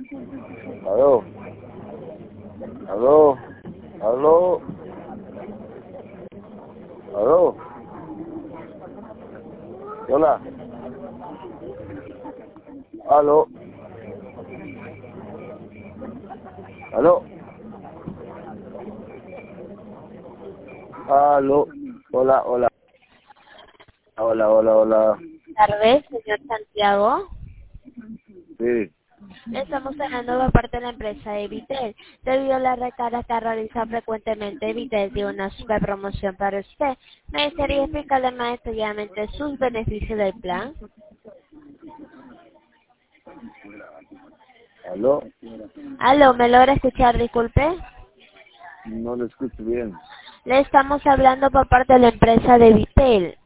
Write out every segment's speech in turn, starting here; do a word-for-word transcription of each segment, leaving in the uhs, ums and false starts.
Aló. Aló. Aló. Aló. Hola. Aló. Aló. Aló. Hola, hola. Hola, hola, hola. Buenas tardes, señor Santiago. Sí. Le estamos hablando por parte de la empresa de Vitel. Debido a las recargas que realiza frecuentemente, Vitel dio una super promoción para usted. Me gustaría explicarle más detalladamente sus beneficios del plan. Aló. Aló, ¿me logra escuchar? Disculpe. No lo escucho bien. Le estamos hablando por parte de la empresa de Vitel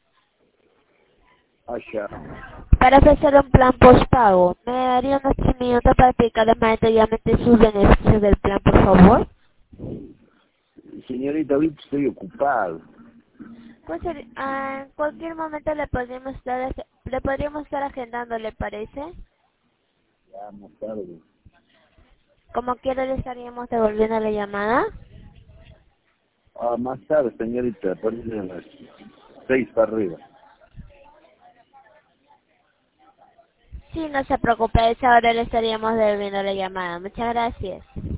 Allá. para ofrecer un plan postpago. ¿Me daría unos tres minutos para explicarle más detalladamente sus beneficios del plan, por favor? Señorita, ahorita estoy ocupado. Pues eh, ah, en cualquier momento le podríamos estar ag- le podríamos estar agendando, ¿le parece? Ya, más tarde. Como quiera le estaríamos devolviendo la llamada. Ah, más tarde, señorita, a partir de las seis para arriba. Sí, no se preocupe, a esa hora le estaríamos devolviendo la llamada. Muchas gracias.